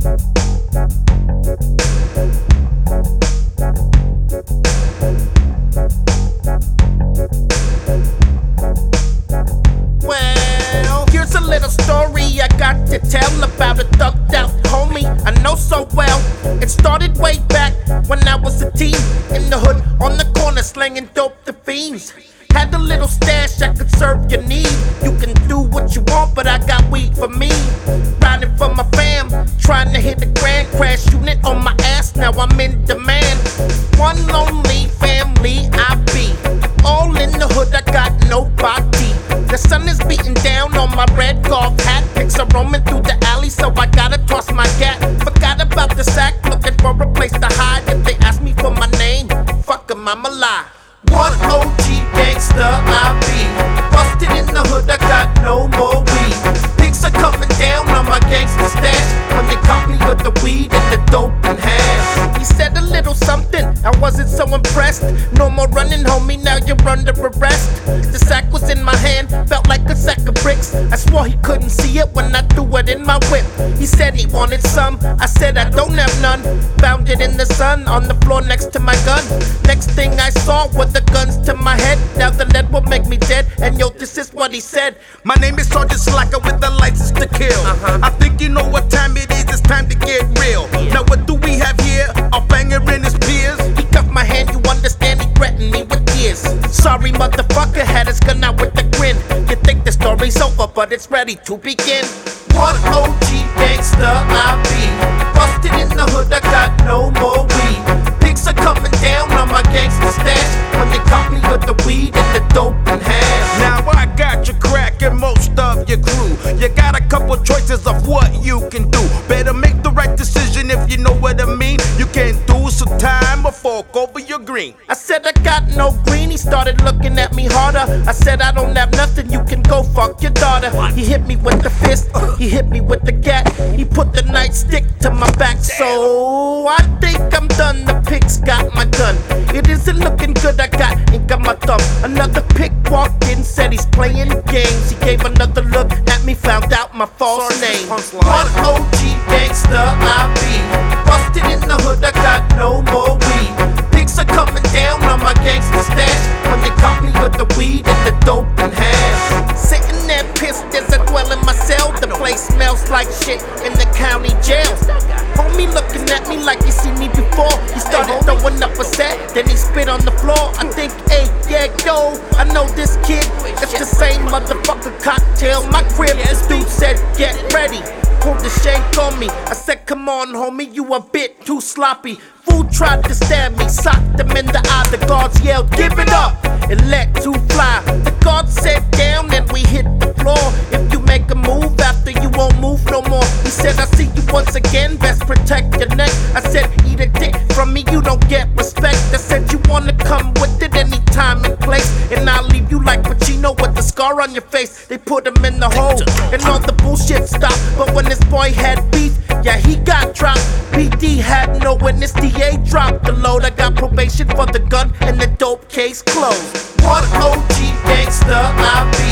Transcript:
Well, here's a little story I got to tell about a thugged out homie I know so well. It started way back when I was a teen, in the hood on the corner slanging dope to fiends. Had a little stash I could serve your need. You can do what you want, but I got weed for me. Riding for my fam, trying to hit the grand crash unit on my ass. Now I'm in demand. One lonely family I be. All in the hood, I got nobody. The sun is beating down on my red golf hat. Pics are roaming through the alley, so I gotta toss my gat. Forgot about the sack, looking for a place to hide. If they ask me for my name, fuck 'em, I'ma lie. One OG gangster I be. Busted in the hood, I got no more weed. Pigs are coming down on my gangster stash when they caught me with the weed and the dope in hash. He said a little something, I wasn't so impressed. No more running, homie, now you're under arrest. The sack was in my hand, felt like a sack of bricks. I swore he couldn't see it when I threw it in my whip. He said he wanted some, I said I don't have none. Found it in the sun, on the floor next to my gun. Next thing I saw were the guns to my head. Now the lead will make me dead, and yo, this is what he said. My name is Sergeant Slacker with the license to kill. I think you know what time it is, it's time to get real. Now what do we have here? A banger in his peers. He cuffed my hand, you understand, he threatened me with tears. Sorry motherfucker, had his gun out with a grin. You think the story's over, but it's ready to begin. One OG gangster I be. Busted in the hood, I got no more weed. Pigs are coming down on my gangster stash when they caught me with the weed and the dope in hash. Now I got your crack and most of your crew. You got a couple choices of what you can do. Better make the right decision if you know what I mean. You can't do some time or fork over your green. I said I got no green, he started looking at me harder. I said I don't have nothing, you can go fuck your daughter. He hit me with the fist, he hit me with the gat. He put the nightstick to my back, so I think I'm done. The pig's got my gun. It isn't looking good, I got ink on my thumb. Another pig walked in, said he's playing games. He gave another look at me, found out my false name. One OG gangster I be. Busted in the hood, I got no more weed. Pigs are coming down on my gangster stash when they caught me with the weed and the dope in hash. Sitting there pissed as I dwell in my cell. The place smells like shit in the county jail. Homie looking at me like he seen me before. He started throwing up a set, then he spit on the floor. I think, hey, yeah, yo, I know this kid. It's the same motherfucker cocktail. My crib, this dude said, get ready. Pulled the shank on me. I said, come on, homie, you a bit too sloppy. Fool tried to stab me, socked him in the eye. The guards yelled, give it up, and let two fly. The guard sat down and we hit the floor. If you make a move after, you won't move no more. He said, I see you once again, best protect your neck. I said, eat a dick from me, you don't get respect. I said, you wanna come with it any time and place, and I'll leave you like Pacino with the scar on your face. They put him in the hole, and all the bullshit stopped. But when this boy had beef, yeah, he got dropped. PD had no witness, DA dropped the load. I got probation for the gun and the dope case closed. One OG gangster I be.